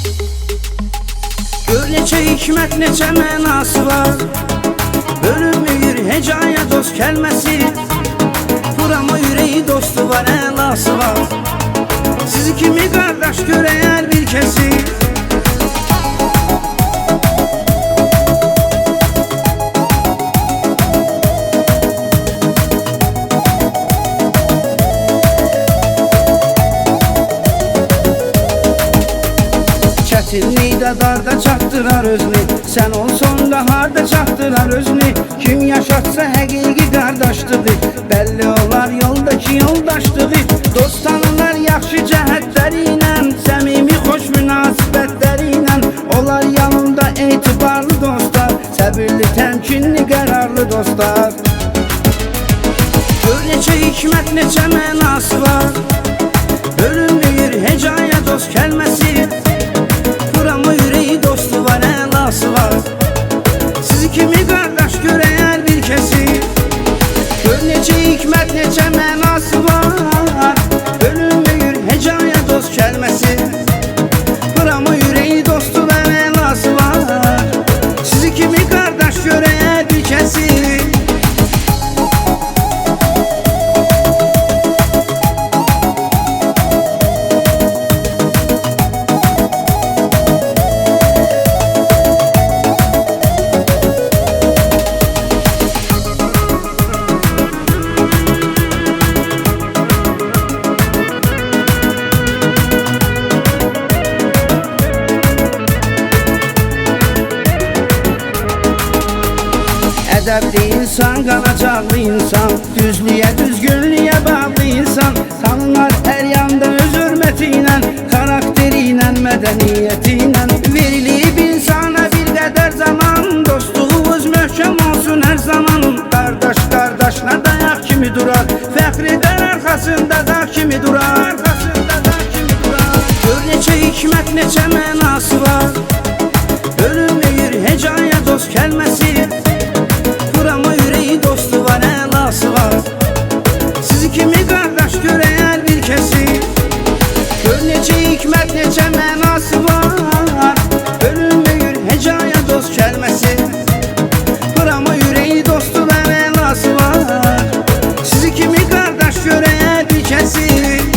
Gör neçə hikmət, neçə mənası var. Bölünmür hecaya dost kəlməsi. Vurama yüreği dostu var, əlası var. Sizi kimi qardaş görəyər bir kəsi. Çətinlikdə darda çatdırar özünü. Sən olsan da harda çatdırar özünü. Kim yaşatsa həqiqi qardaşlığı. Bəlli olar yoldakı yoldaşlığı. Dost tanırlar yaxşı cəhətləri ilə, səmimi xoş münasibətləri ilə. Olar yanında etibarlı dostlar, səbirli, təmkinli, qərarlı dostlar. Gör neçə hikmət, neçə mənası var. Bölünmür hecaya dost kəlməsi. Vurama yüreği dostu var, əlası var. Sizi kimi qardaş görəyər bir kəsi. Gör neçə hikmət, neçə mənası var. Bölünmür hecaya dost kəlməsi. Vurama yüreği dostu var, əlası var. Sizi kimi qardaş görəyər bir kəsi. Ədəbli insan, qanacaqlı insan, düzlüyə, düzgünlüyə bağlı insan. Tanınar hər yanda öz hörməti ilə, xarakteri ilə, mədəniyyəti ilə. Verilib insana bir qədər zaman, dostluğumuz möhkəm olsun hər zaman. Qardaş qardaşla dayaq kimi durar, fəxr edər arxasında dağ kimi durar. Gör neçə hikmət, neçə mənası var. Bölünmür hecaya dost kəlməsi. Vurama yüreği dostu var, əlası var. Sizi kimi qardaş görəyər bir kəsi. Gör neçə hikmət, neçə mənası var. Bölünmür hecaya dost kəlməsi. Vurama yüreği dostu var, əlası var. Sizi kimi qardaş görəyər bir kəsi.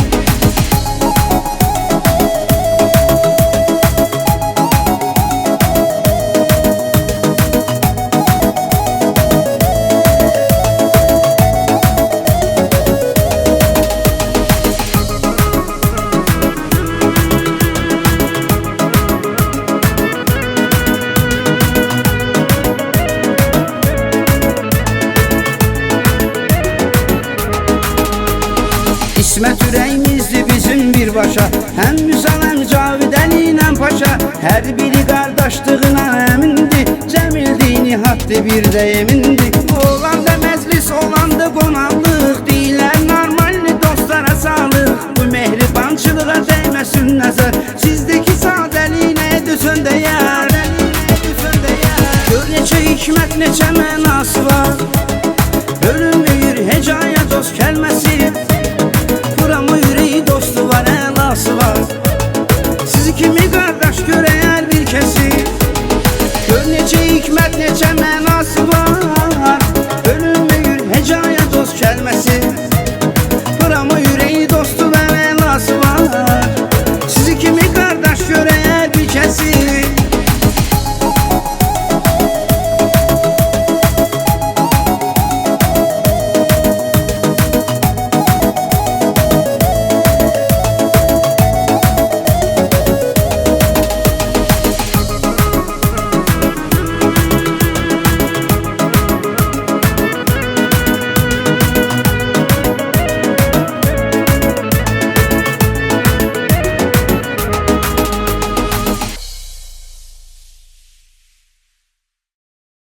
İsmət ürəyimizdir bizim birbaşa. Həm Müsal, həm Cavidən ilə paşa. Hər biri qardaşlığına əmindir. Cəmildir, nihatdır, bir də emindir. Olanda məclis, olanda qonaqlıq. Deyilər normalni dostlara sağlıq. Bu mehribançılığa dəyməsin nəzər. Sizdəki sadəlik nə edəsən dəyər. Gör neçə hikmət, neçə mənası var. Bölünmür hecaya dost kəlməsi. Vurama yüreği dostu var, əlası var. Sizi kimi qardaş görəyər bir kəsi. Gör neçə hikmət, neçə mənası var. Bölünmür hecaya dost kəlməsi. Vurama yüreği dostu var, əlası var. Sizi kimi qardaş görəyər bir kəsi.